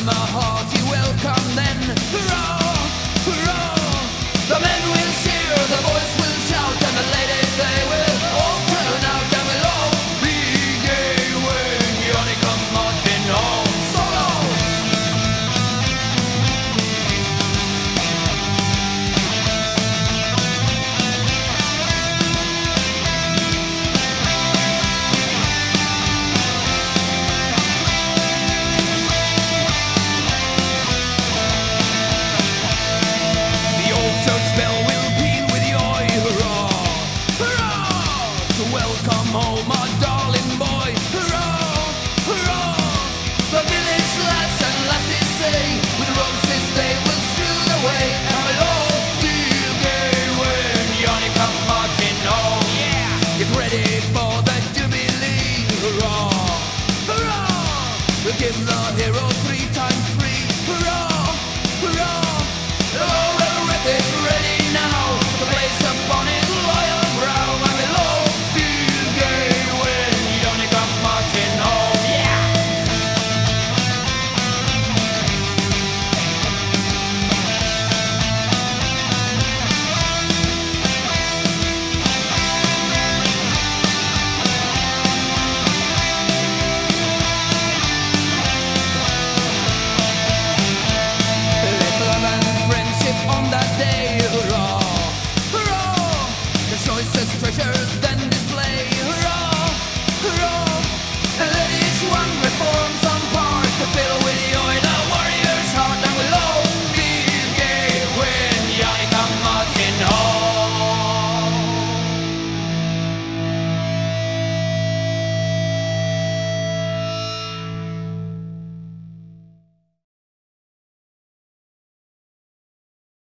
them a hearty welcome then. Hurrah, hurrah! The men will cheer, the boys will shout, and the ladies they will all turn out, and we'll all be gay when Johnny comes marching home. Solo! The old church bell